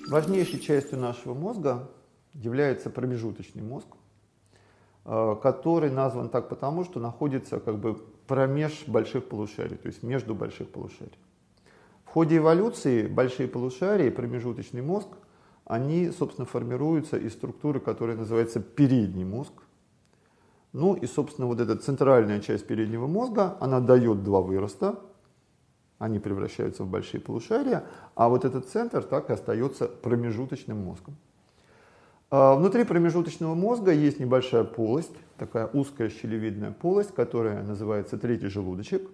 Важнейшей частью нашего мозга является промежуточный мозг, который назван так потому, что находится как бы промеж больших полушарий, то есть между больших полушарий. В ходе эволюции большие полушария и промежуточный мозг, они, собственно, формируются из структуры, которая называется передний мозг. Ну и, собственно, вот эта центральная часть переднего мозга, она дает два выроста, они превращаются в большие полушария, а вот этот центр так и остается промежуточным мозгом. Внутри промежуточного мозга есть небольшая полость, такая узкая щелевидная полость, которая называется третий желудочек.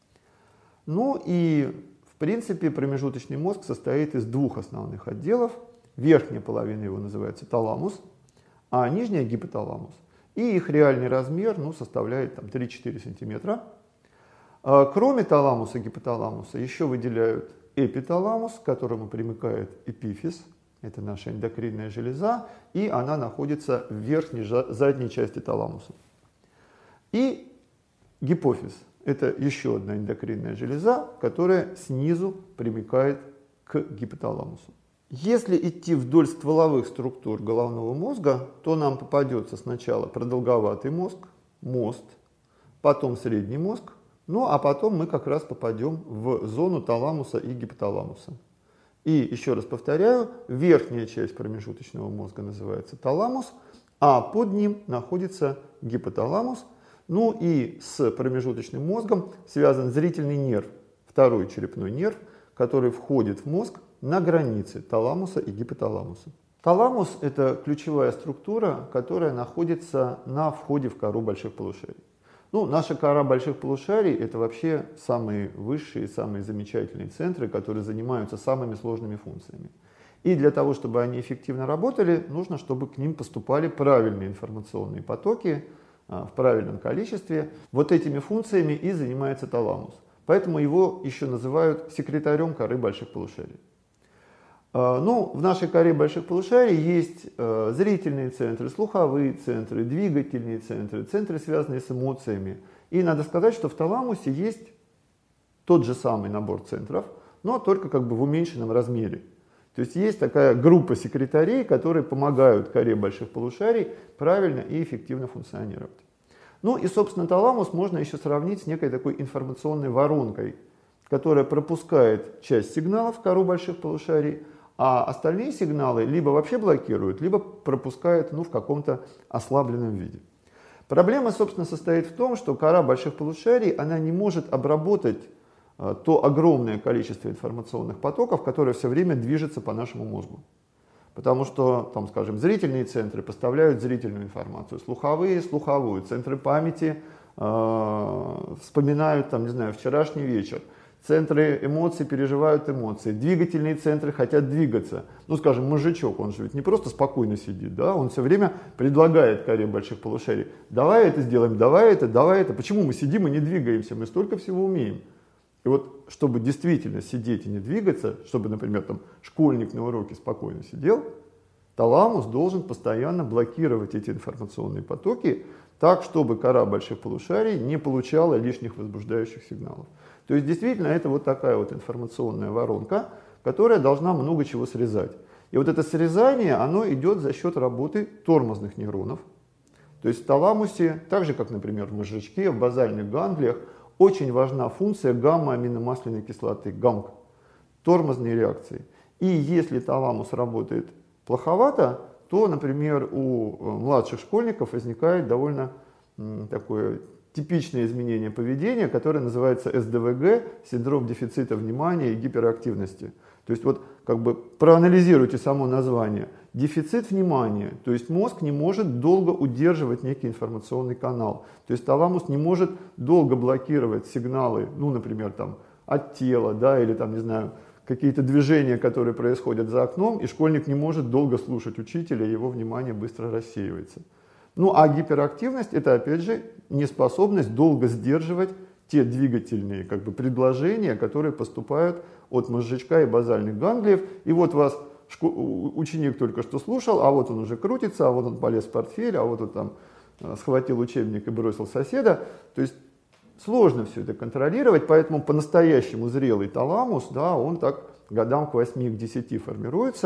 Ну и, в принципе, промежуточный мозг состоит из двух основных отделов. Верхняя половина его называется таламус, а нижняя гипоталамус. И их реальный размер составляет 3-4 сантиметра. Кроме таламуса и гипоталамуса еще выделяют эпиталамус, к которому примыкает эпифиз. Это наша эндокринная железа, и она находится в верхней задней части таламуса. И гипофиз – это еще одна эндокринная железа, которая снизу примыкает к гипоталамусу. Если идти вдоль стволовых структур головного мозга, то нам попадется сначала продолговатый мозг, мост, потом средний мозг, а потом мы как раз попадем в зону таламуса и гипоталамуса. И еще раз повторяю, верхняя часть промежуточного мозга называется таламус, а под ним находится гипоталамус. Ну и с промежуточным мозгом связан зрительный нерв, второй черепной нерв, который входит в мозг на границе таламуса и гипоталамуса. Таламус – это ключевая структура, которая находится на входе в кору больших полушарий. Наша кора больших полушарий – это вообще самые высшие, самые замечательные центры, которые занимаются самыми сложными функциями. И для того, чтобы они эффективно работали, нужно, чтобы к ним поступали правильные информационные потоки в правильном количестве. Вот этими функциями и занимается таламус. Поэтому его еще называют секретарем коры больших полушарий. В нашей коре больших полушарий есть зрительные центры, слуховые центры, двигательные центры, центры, связанные с эмоциями. И надо сказать, что в таламусе есть тот же самый набор центров, но только в уменьшенном размере. То есть есть такая группа секретарей, которые помогают коре больших полушарий правильно и эффективно функционировать. И, собственно, таламус можно еще сравнить с некой такой информационной воронкой, которая пропускает часть сигналов в кору больших полушарий, а остальные сигналы либо вообще блокируют, либо пропускают в каком-то ослабленном виде. Проблема, собственно, состоит в том, что кора больших полушарий, она не может обработать то огромное количество информационных потоков, которое все время движется по нашему мозгу. Потому что, скажем, зрительные центры поставляют зрительную информацию, слуховые – слуховую, центры памяти вспоминают, вчерашний вечер. Центры эмоций переживают эмоции, двигательные центры хотят двигаться. Скажем, мозжечок, он же ведь не просто спокойно сидит, да? Он все время предлагает коре больших полушарий: давай это сделаем, давай это. Почему мы сидим и не двигаемся? Мы столько всего умеем. И вот, чтобы действительно сидеть и не двигаться, чтобы, например, школьник на уроке спокойно сидел, таламус должен постоянно блокировать эти информационные потоки так, чтобы кора больших полушарий не получала лишних возбуждающих сигналов. То есть, действительно, это вот такая вот информационная воронка, которая должна много чего срезать. И вот это срезание, оно идет за счет работы тормозных нейронов. То есть в таламусе, так же как, например, в мозжечке, в базальных ганглиях, очень важна функция гамма-аминомасляной кислоты, ГАМК, тормозные реакции. И если таламус работает плоховато, то, например, у младших школьников возникает довольно такое типичное изменение поведения, которое называется СДВГ, синдром дефицита внимания и гиперактивности. То есть проанализируйте само название. Дефицит внимания, то есть мозг не может долго удерживать некий информационный канал. То есть таламус не может долго блокировать сигналы, например, от тела, или какие-то движения, которые происходят за окном, и школьник не может долго слушать учителя, его внимание быстро рассеивается. А гиперактивность – это, опять же, неспособность долго сдерживать те двигательные предложения, которые поступают от мозжечка и базальных ганглиев. И вот вас ученик только что слушал, а вот он уже крутится, а вот он полез в портфель, а вот он схватил учебник и бросил соседа. То есть сложно все это контролировать, поэтому по-настоящему зрелый таламус, он так годам к 8-10 формируется.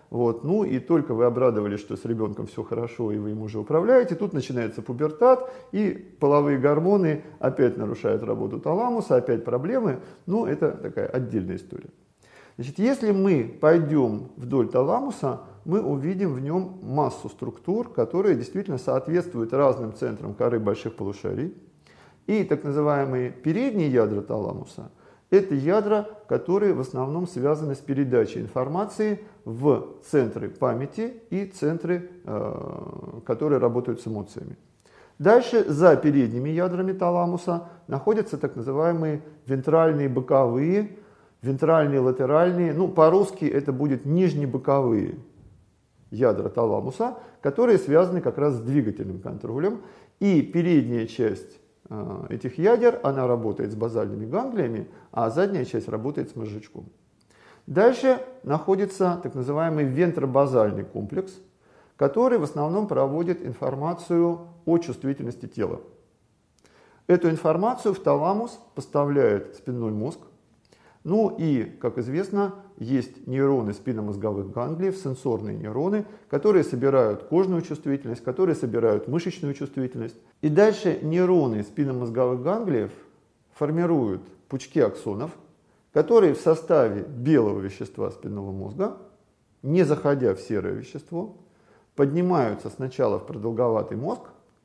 Вот. Ну и только вы обрадовались, что с ребенком все хорошо, и вы им уже управляете, тут начинается пубертат, и половые гормоны опять нарушают работу таламуса, опять проблемы. Ну, это такая отдельная история. Значит, если мы пойдем вдоль таламуса, мы увидим в нем массу структур, которые действительно соответствуют разным центрам коры больших полушарий. И так называемые передние ядра таламуса – это ядра, которые в основном связаны с передачей информации в центры памяти и центры, которые работают с эмоциями. Дальше за передними ядрами таламуса находятся так называемые вентральные боковые, вентральные латеральные, ну по-русски это будет нижнебоковые ядра таламуса, которые связаны как раз с двигательным контролем. И передняя часть этих ядер, она работает с базальными ганглиями, а задняя часть работает с мозжечком. Дальше находится так называемый вентробазальный комплекс, который в основном проводит информацию о чувствительности тела. Эту информацию в таламус поставляет спинной мозг. Ну и, как известно, есть нейроны спинномозговых ганглиев, сенсорные нейроны, которые собирают кожную чувствительность, которые собирают мышечную чувствительность. И дальше нейроны спинномозговых ганглиев формируют пучки аксонов, которые в составе белого вещества спинного мозга, не заходя в серое вещество, поднимаются сначала в продолговатый мозг,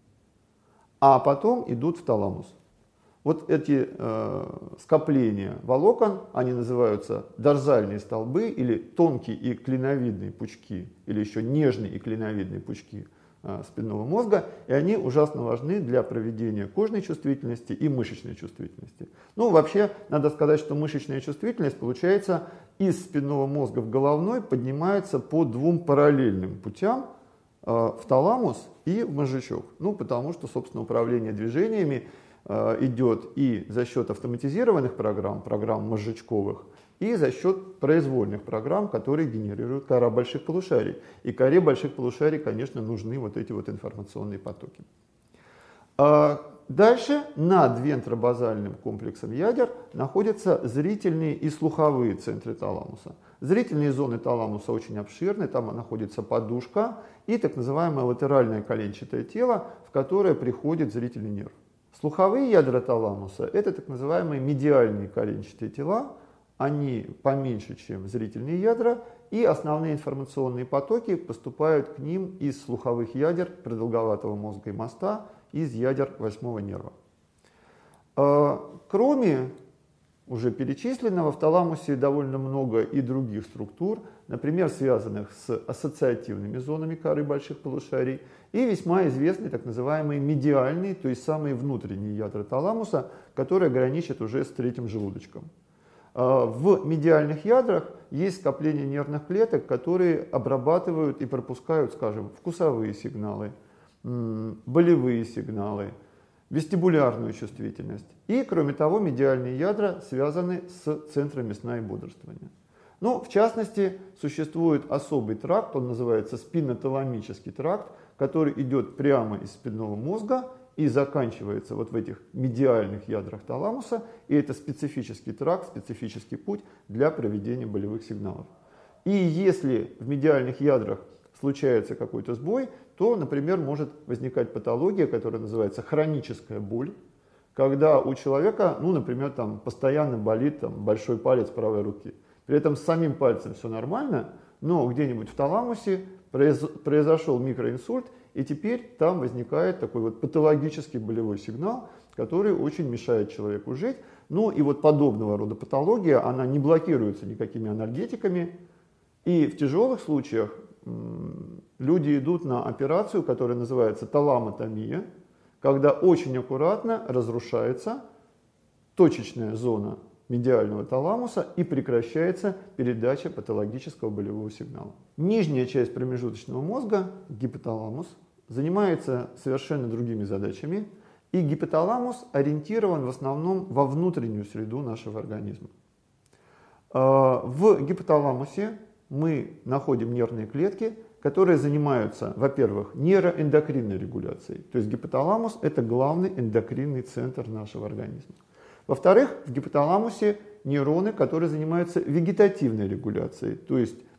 а потом идут в таламус. Вот эти скопления волокон, они называются дорзальные столбы или тонкие и клиновидные пучки, или еще нежные и клиновидные пучки спинного мозга, и они ужасно важны для проведения кожной чувствительности и мышечной чувствительности. Ну, вообще, надо сказать, что мышечная чувствительность, получается, из спинного мозга в головной поднимается по двум параллельным путям в таламус и в мозжечок. Ну, потому что, собственно, управление движениями идет и за счет автоматизированных программ, программ мозжечковых, и за счет произвольных программ, которые генерируют кора больших полушарий. И коре больших полушарий, конечно, нужны вот эти вот информационные потоки. Дальше над вентробазальным комплексом ядер находятся зрительные и слуховые центры таламуса. Зрительные зоны таламуса очень обширны, там находится подушка и так называемое латеральное коленчатое тело, в которое приходит зрительный нерв. Слуховые ядра таламуса – это так называемые медиальные коленчатые тела, они поменьше, чем зрительные ядра, и основные информационные потоки поступают к ним из слуховых ядер продолговатого мозга и моста, из ядер восьмого нерва. Кроме уже перечисленного, в таламусе довольно много и других структур, например, связанных с ассоциативными зонами коры больших полушарий, и весьма известные так называемые медиальные, то есть самые внутренние ядра таламуса, которые граничат уже с третьим желудочком. В медиальных ядрах есть скопление нервных клеток, которые обрабатывают и пропускают, скажем, вкусовые сигналы, болевые сигналы, вестибулярную чувствительность. И, кроме того, медиальные ядра связаны с центрами сна и бодрствования. Ну, в частности, существует особый тракт, он называется спинноталамический тракт, который идет прямо из спинного мозга и заканчивается вот в этих медиальных ядрах таламуса, и это специфический тракт, специфический путь для проведения болевых сигналов. И если в медиальных ядрах случается какой-то сбой, то, например, может возникать патология, которая называется хроническая боль, когда у человека, ну, например, там, постоянно болит большой палец правой руки. При этом с самим пальцем все нормально, но где-нибудь в таламусе произошел микроинсульт, и теперь там возникает такой вот патологический болевой сигнал, который очень мешает человеку жить. Ну и вот подобного рода патология, она не блокируется никакими анальгетиками, и в тяжелых случаях люди идут на операцию, которая называется таламотомия, когда очень аккуратно разрушается точечная зона медиального таламуса и прекращается передача патологического болевого сигнала. Нижняя часть промежуточного мозга, гипоталамус, занимается совершенно другими задачами, и гипоталамус ориентирован в основном во внутреннюю среду нашего организма. В гипоталамусе мы находим нервные клетки, которые занимаются, во-первых, нейроэндокринной регуляцией. То есть гипоталамус – это главный эндокринный центр нашего организма. Во-вторых, в гипоталамусе нейроны, которые занимаются вегетативной регуляцией, то есть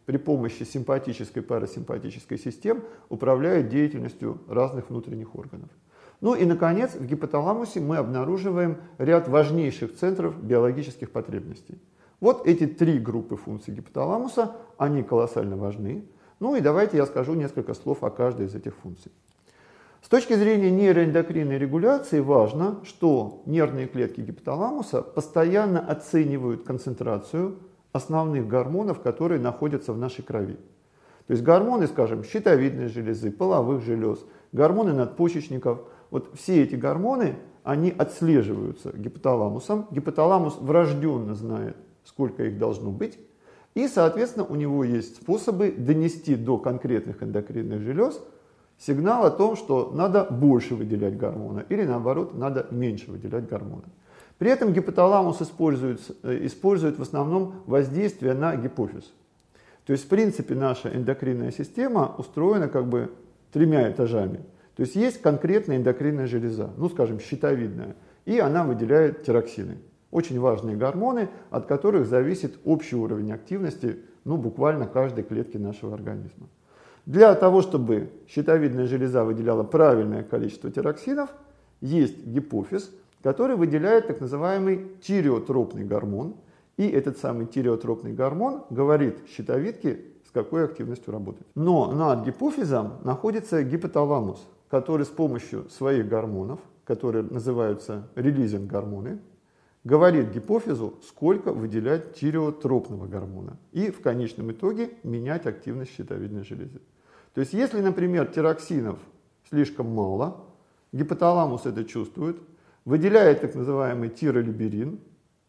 при помощи симпатической и парасимпатической систем управляют деятельностью разных внутренних органов. Ну и, наконец, в гипоталамусе мы обнаруживаем ряд важнейших центров биологических потребностей. Вот эти три группы функций гипоталамуса, они колоссально важны. Ну и давайте я скажу несколько слов о каждой из этих функций. С точки зрения нейроэндокринной регуляции важно, что нервные клетки гипоталамуса постоянно оценивают концентрацию основных гормонов, которые находятся в нашей крови. То есть гормоны, скажем, щитовидной железы, половых желез, гормоны надпочечников, вот все эти гормоны, они отслеживаются гипоталамусом. Гипоталамус врожденно знает, сколько их должно быть. И, соответственно, у него есть способы донести до конкретных эндокринных желез сигнал о том, что надо больше выделять гормона или, наоборот, надо меньше выделять гормона. При этом гипоталамус использует в основном воздействие на гипофиз. То есть, в принципе, наша эндокринная система устроена как бы тремя этажами. То есть, есть конкретная эндокринная железа, ну, скажем, щитовидная, и она выделяет тироксины. Очень важные гормоны, от которых зависит общий уровень активности, ну, буквально каждой клетки нашего организма. Для того, чтобы щитовидная железа выделяла правильное количество тироксинов, есть гипофиз, который выделяет так называемый тиреотропный гормон. И этот самый тиреотропный гормон говорит щитовидке, с какой активностью работать. Но над гипофизом находится гипоталамус, который с помощью своих гормонов, которые называются релизинг-гормоны, говорит гипофизу, сколько выделять тиреотропного гормона. И в конечном итоге менять активность щитовидной железы. То есть, если, например, тироксинов слишком мало, гипоталамус это чувствует, выделяет так называемый тиролиберин.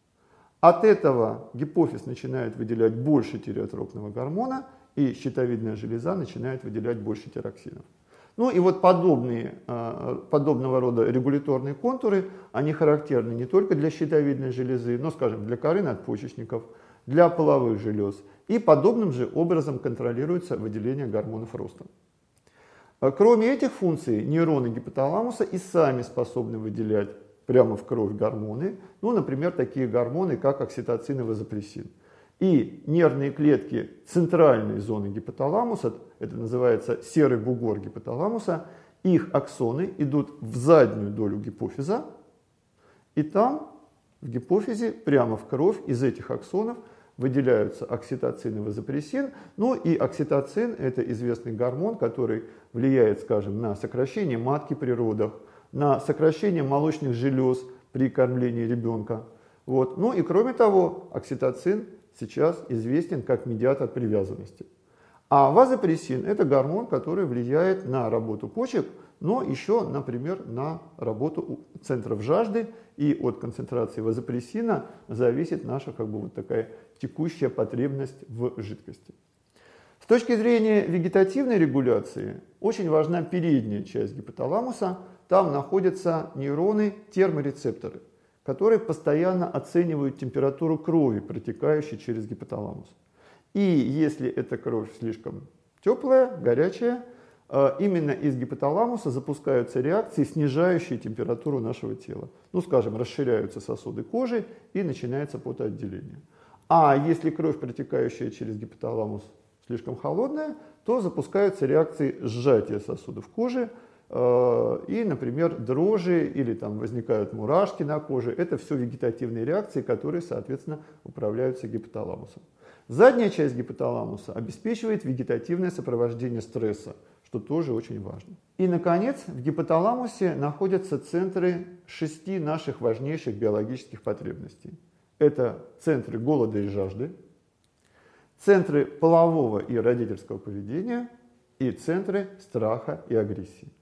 От этого гипофиз начинает выделять больше тиреотропного гормона, и щитовидная железа начинает выделять больше тироксинов. Ну и вот подобного рода регуляторные контуры, они характерны не только для щитовидной железы, но, скажем, для коры надпочечников, для половых желез. И подобным же образом контролируется выделение гормонов роста. Кроме этих функций, нейроны гипоталамуса и сами способны выделять прямо в кровь гормоны, ну, например, такие гормоны, как окситоцин и вазопрессин. И нервные клетки центральной зоны гипоталамуса, это называется серый бугор гипоталамуса, их аксоны идут в заднюю долю гипофиза, и там, в гипофизе, прямо в кровь из этих аксонов выделяются окситоцин и вазопрессин. Ну и окситоцин – это известный гормон, который влияет, скажем, на сокращение матки при родах, на сокращение молочных желез при кормлении ребенка. Вот. Ну и кроме того, окситоцин сейчас известен как медиатор привязанности. А вазопрессин – это гормон, который влияет на работу почек, но еще, например, на работу центров жажды, и от концентрации вазопрессина зависит наша как бы вот такая текущая потребность в жидкости. С точки зрения вегетативной регуляции очень важна передняя часть гипоталамуса. Там находятся нейроны-терморецепторы, которые постоянно оценивают температуру крови, протекающей через гипоталамус. И если эта кровь слишком теплая, горячая, именно из гипоталамуса запускаются реакции, снижающие температуру нашего тела. Ну, скажем, расширяются сосуды кожи и начинается потоотделение. А если кровь, протекающая через гипоталамус, слишком холодная, то запускаются реакции сжатия сосудов кожи, и, например, дрожи или там возникают мурашки на коже. Это все вегетативные реакции, которые, соответственно, управляются гипоталамусом. Задняя часть гипоталамуса обеспечивает вегетативное сопровождение стресса, что тоже очень важно. И, наконец, в гипоталамусе находятся центры 6 наших важнейших биологических потребностей. Это центры голода и жажды, центры полового и родительского поведения и центры страха и агрессии.